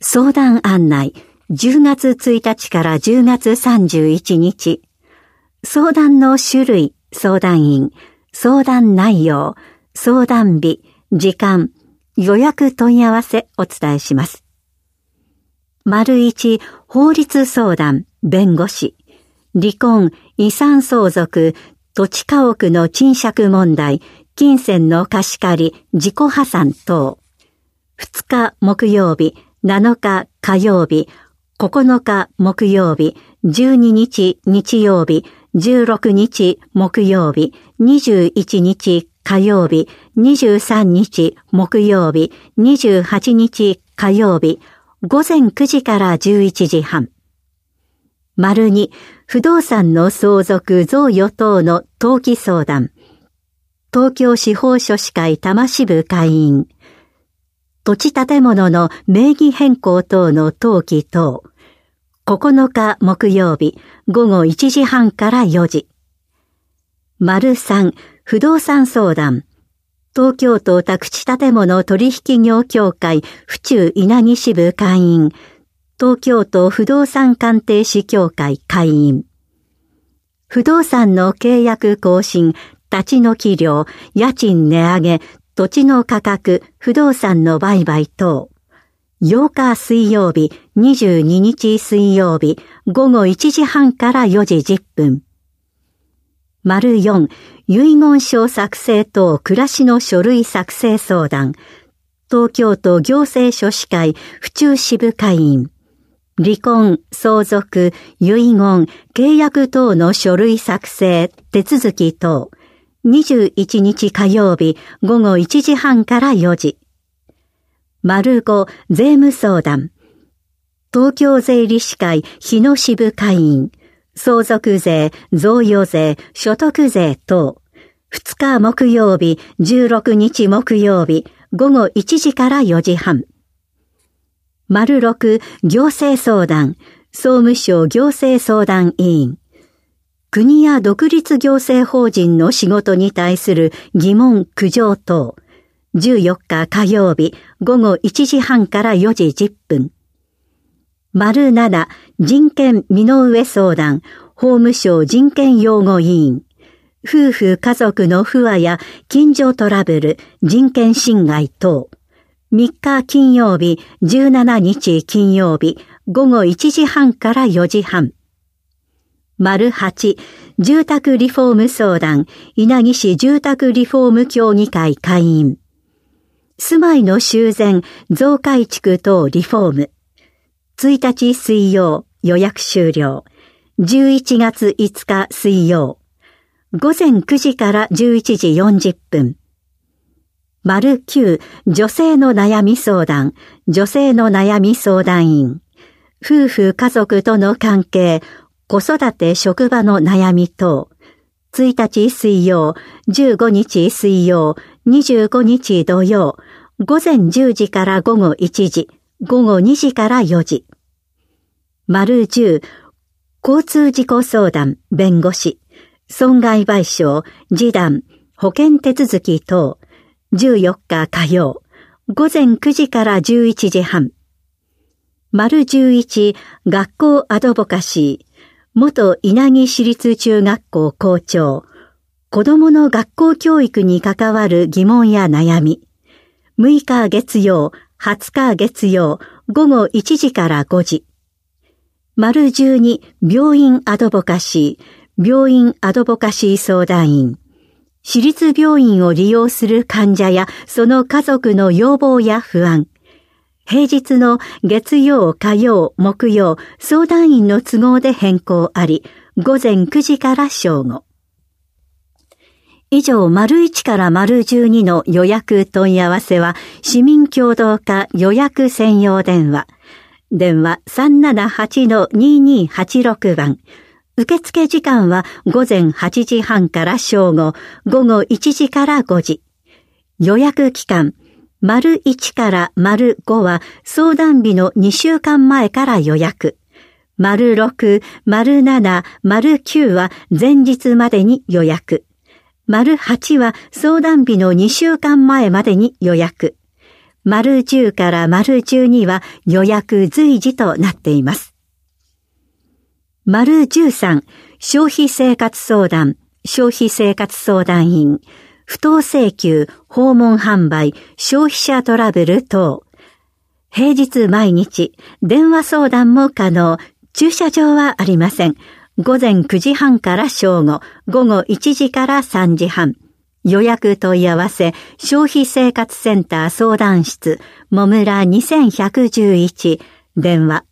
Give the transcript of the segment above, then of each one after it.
相談案内、10月1日から10月31日。相談の種類、相談員、相談内容、相談日、時間、予約問い合わせお伝えします。1、法律相談、弁護士、離婚、遺産相続、土地家屋の賃借問題、金銭の貸し借り、自己破産等。2日木曜日、7日火曜日、9日木曜日、12日日曜日、16日木曜日、21日火曜日、23日木曜日、28日火曜日、午前9時から11時半。2、不動産の相続贈与等の登記相談。東京司法書士会多摩支部会員。土地建物の名義変更等の登記等。9日木曜日、午後1時半から4時。3、不動産相談。東京都宅地建物取引業協会府中稲城支部会員。東京都不動産鑑定士協会会員。不動産の契約更新、立ち退き料、家賃値上げ、土地の価格、不動産の売買等。8日水曜日、22日水曜日、午後1時半から4時10分。4、遺言書作成等暮らしの書類作成相談。東京都行政書士会府中支部会員。離婚、相続、遺言、契約等の書類作成、手続き等。21日火曜日、午後1時半から4時。5、税務相談。東京税理士会日野支部会員。相続税、贈与税、所得税等。2日木曜日、16日木曜日、午後1時から4時半。6、行政相談。総務省行政相談委員。国や独立行政法人の仕事に対する疑問苦情等。14日火曜日午後1時半から4時10分。7、人権身の上相談。法務省人権擁護委員。夫婦家族の不和や近所トラブル、人権侵害等。3日金曜日、17日金曜日、午後1時半から4時半。8、住宅リフォーム相談。稲城市住宅リフォーム協議会会員。住まいの修繕、増改築等リフォーム。1日水曜、予約終了。11月5日水曜。午前9時から11時40分。9、女性の悩み相談。女性の悩み相談員。夫婦家族との関係、子育て職場の悩み等。1日水曜、15日水曜、25日土曜。午前10時から午後1時、午後2時から4時。10、交通事故相談、弁護士、損害賠償、示談、保険手続き等。14日火曜、午前9時から11時半。11、学校アドボカシー、元稲城市立中学校校長、子どもの学校教育に関わる疑問や悩み。6日月曜、20日月曜、午後1時から5時。12、病院アドボカシー、病院アドボカシー相談員。私立病院を利用する患者やその家族の要望や不安。平日の月曜、火曜、木曜、相談員の都合で変更あり、午前9時から正午。以上、1から12の予約問い合わせは、市民協働課予約専用電話。電話 378-2286 番。受付時間は午前8時半から正午、午後1時から5時。予約期間、1から5は相談日の2週間前から予約。6、7、9は前日までに予約。8は相談日の2週間前までに予約。 丸10から丸12は予約随時となっています。丸13、消費生活相談、消費生活相談員、不当請求、訪問販売、消費者トラブル等。平日毎日、電話相談も可能。駐車場はありません。午前9時半から正午、午後1時から3時半。予約問い合わせ、消費生活センター相談室、もむら2111、電話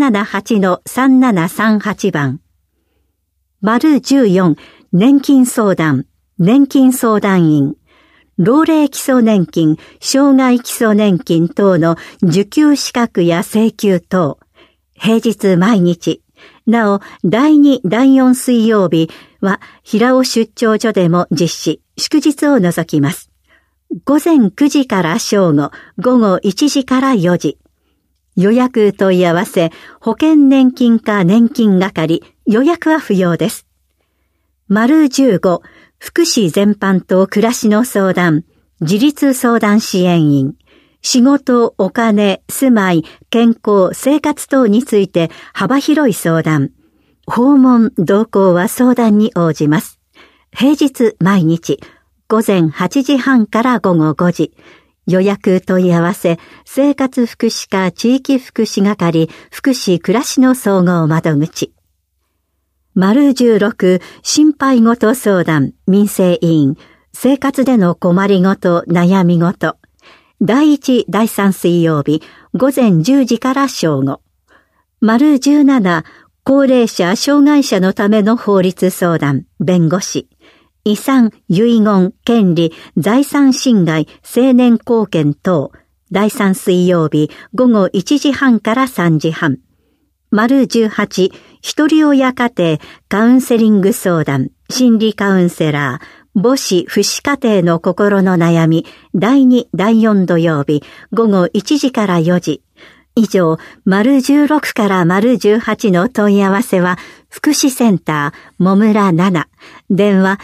378-3738 番。丸14、年金相談、年金相談員。老齢基礎年金、障害基礎年金等の受給資格や請求等。平日毎日。なお、第2、第4水曜日は平尾出張所でも実施、祝日を除きます。午前9時から正午、午後1時から4時。予約問い合わせ、保険年金課年金係、予約は不要です。丸15、福祉全般と暮らしの相談、自立相談支援員。仕事、お金、住まい、健康、生活等について幅広い相談。訪問、同行は相談に応じます。平日毎日、午前8時半から午後5時。予約問い合わせ、生活福祉課地域福祉係、福祉暮らしの総合窓口。丸16、心配事相談、民生委員、生活での困りごと、悩み事。第1、第3水曜日、午前10時から正午。丸17、高齢者、障害者のための法律相談、弁護士。遺産、遺言、権利、財産侵害、青年貢献等。第3水曜日、午後1時半から3時半。丸18、一人親家庭、カウンセリング相談、心理カウンセラー、母子、父子家庭の心の悩み、第2、第4土曜日、午後1時から4時。以上、丸16から丸18の問い合わせは、福祉センター、もむら7、電話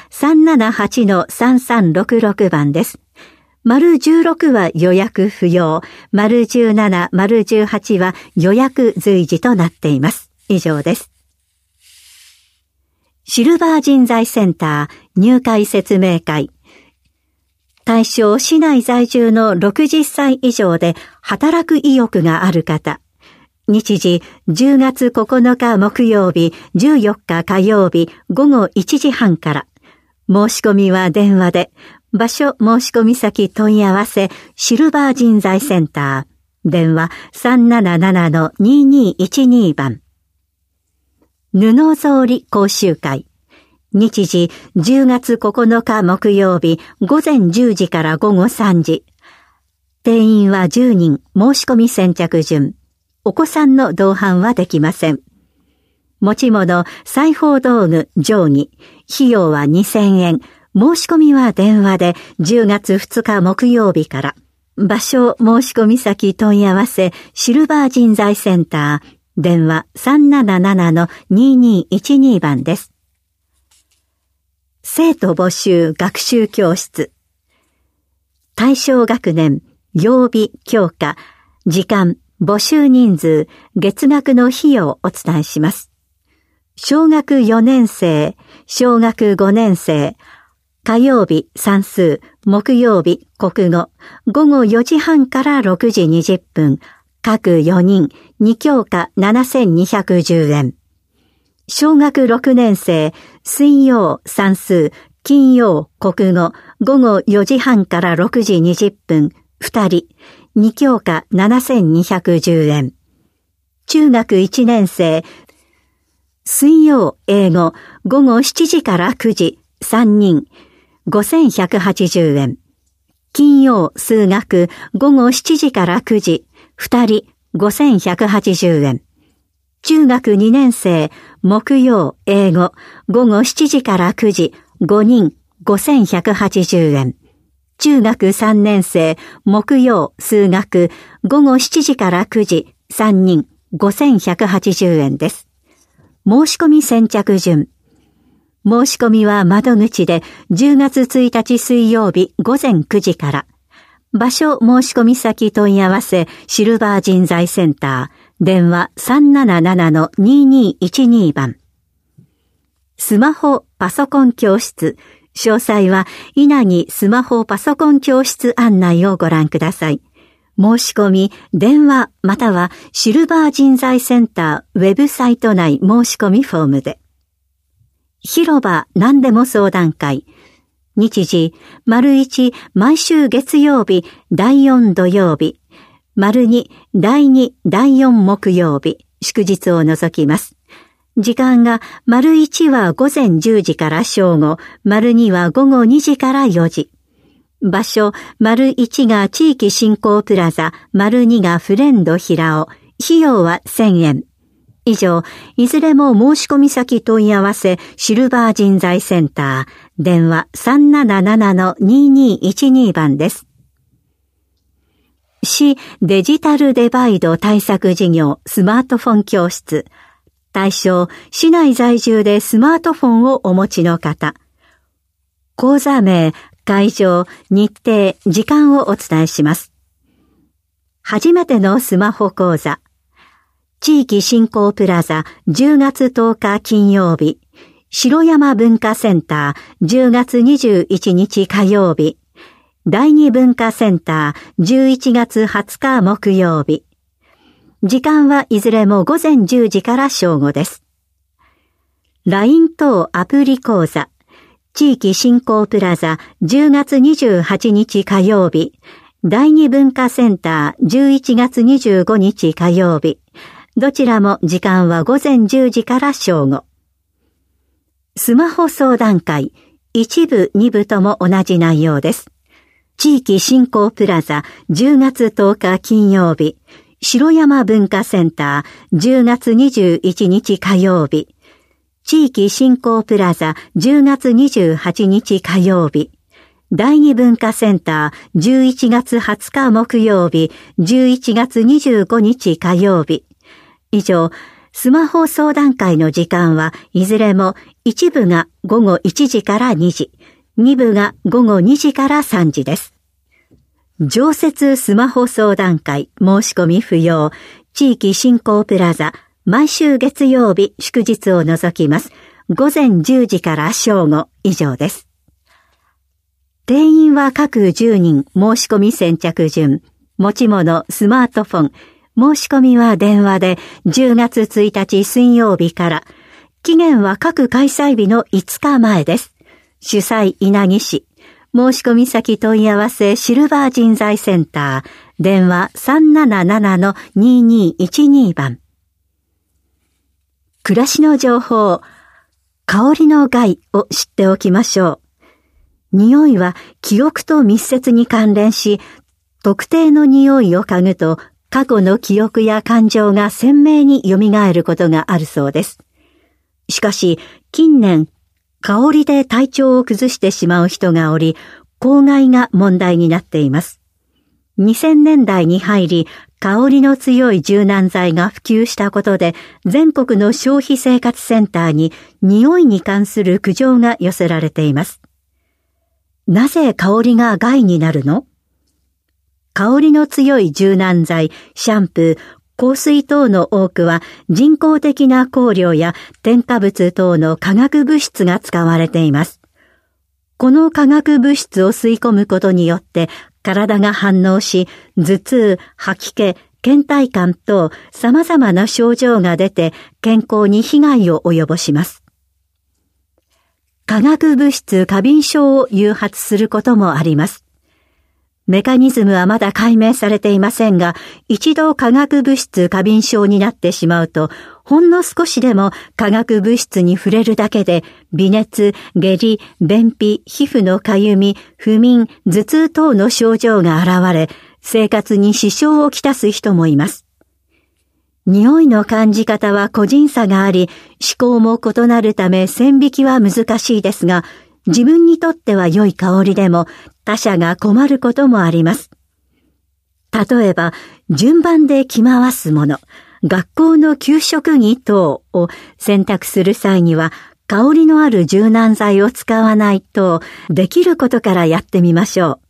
378-3366 番です。丸16は予約不要、丸17、丸18は予約随時となっています。以上です。シルバー人材センター入会説明会。対象市内在住の60歳以上で働く意欲がある方。日時10月9日木曜日、14日火曜日午後1時半から。申し込みは電話で。場所申し込み先問い合わせシルバー人材センター。電話 377-2212 番。布草履講習会。日時10月9日木曜日午前10時から午後3時。定員は10人、申し込み先着順。お子さんの同伴はできません。持ち物、裁縫道具、定規。費用は2000円。申し込みは電話で10月2日木曜日から。場所、申し込み先問い合わせ、シルバー人材センター。電話 377-2212 番です。生徒募集学習教室。対象学年、曜日、教科、時間、募集人数、月額の費用をお伝えします。小学4年生、小学5年生、火曜日算数、木曜日国語、午後4時半から6時20分、各4人、2教科7210円。小学6年生、水曜算数、金曜国語、午後4時半から6時20分、2人、2教科7210円。中学1年生、水曜英語、午後7時から9時、3人、5180円。金曜数学、午後7時から9時、2人、5180円。中学2年生、木曜英語、午後7時から9時、5人、5180円。中学3年生、木曜数学、午後7時から9時、3人、5180円です。申し込み先着順。申し込みは窓口で10月1日水曜日午前9時から。 場所申し込み先問い合わせシルバー人材センター、電話 377-2212 番。スマホパソコン教室、詳細は稲城スマホパソコン教室案内をご覧ください。申し込み、電話またはシルバー人材センターウェブサイト内申し込みフォームで。広場何でも相談会。日時、1毎週月曜日、第4土曜日。2第2第4木曜日。祝日を除きます。時間が、1は午前10時から正午、2は午後2時から4時。場所、1が地域振興プラザ、2がフレンド平尾。費用は1000円。以上、いずれも申し込み先問い合わせ、シルバー人材センター、電話 377-2212 番です。市デジタルデバイド対策事業スマートフォン教室。対象、市内在住でスマートフォンをお持ちの方。講座名、会場、日程、時間をお伝えします。初めてのスマホ講座。地域振興プラザ10月10日金曜日。城山文化センター10月21日火曜日。第二文化センター11月20日木曜日。時間はいずれも午前10時から正午です。LINE 等アプリ講座。地域振興プラザ10月28日火曜日。第二文化センター11月25日火曜日。どちらも時間は午前10時から正午。スマホ相談会、1部2部とも同じ内容です。地域振興プラザ10月10日金曜日。城山文化センター10月21日火曜日。地域振興プラザ10月28日火曜日。第二文化センター11月20日木曜日。11月25日火曜日。以上、スマホ相談会の時間はいずれも1部が午後1時から2時、2部が午後2時から3時です。常設スマホ相談会申し込み不要、地域振興プラザ、毎週月曜日祝日を除きます。午前10時から正午以上です。定員は各10人、申し込み先着順、持ち物、スマートフォン、申し込みは電話で10月1日水曜日から、期限は各開催日の5日前です。主催稲城市。申し込み先問い合わせシルバー人材センター、電話 377-2212 番。暮らしの情報、香りの害を知っておきましょう。匂いは記憶と密接に関連し、特定の匂いを嗅ぐと過去の記憶や感情が鮮明に蘇ることがあるそうです。しかし、近年、香りで体調を崩してしまう人がおり、公害が問題になっています。2000年代に入り、香りの強い柔軟剤が普及したことで、全国の消費生活センターに匂いに関する苦情が寄せられています。なぜ香りが害になるの？香りの強い柔軟剤、シャンプー、香水等の多くは人工的な香料や添加物等の化学物質が使われています。この化学物質を吸い込むことによって体が反応し、頭痛、吐き気、倦怠感等様々な症状が出て健康に被害を及ぼします。化学物質過敏症を誘発することもあります。メカニズムはまだ解明されていませんが、一度化学物質過敏症になってしまうと、ほんの少しでも化学物質に触れるだけで、微熱、下痢、便秘、皮膚のかゆみ、不眠、頭痛等の症状が現れ、生活に支障をきたす人もいます。匂いの感じ方は個人差があり、思考も異なるため線引きは難しいですが、自分にとっては良い香りでも他者が困ることもあります。例えば、順番で着回すもの、学校の給食着等を選択する際には、香りのある柔軟剤を使わないと、できることからやってみましょう。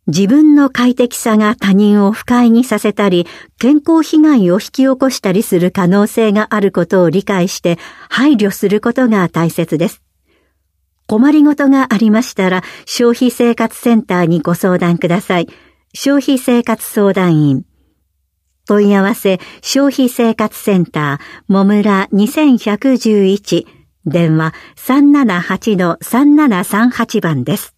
自分の快適さが他人を不快にさせたり、健康被害を引き起こしたりする可能性があることを理解して配慮することが大切です。困りごとがありましたら、消費生活センターにご相談ください。消費生活相談員。問い合わせ、消費生活センター、もむら2111、電話 378-3738 番です。